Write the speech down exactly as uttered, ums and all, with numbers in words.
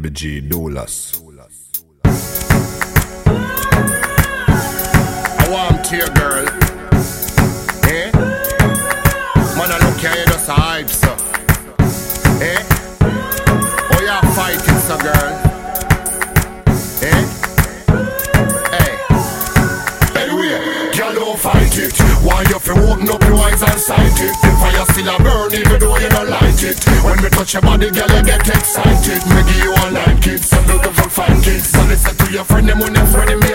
Baby G Doulas. I want to your girl. Eh? Man, I look here, you just a hype, so. Eh? Oh, you're fighting, so girl. Eh? Hey. Anyway, girl, don't fight it. Why you fi open up your eyes and sight it? The fire still a burn even though you don't light it. When me touch your body, girl, you get excited. Me give you all like it, some beautiful fine kids. So listen to your friend, them when they're friendly me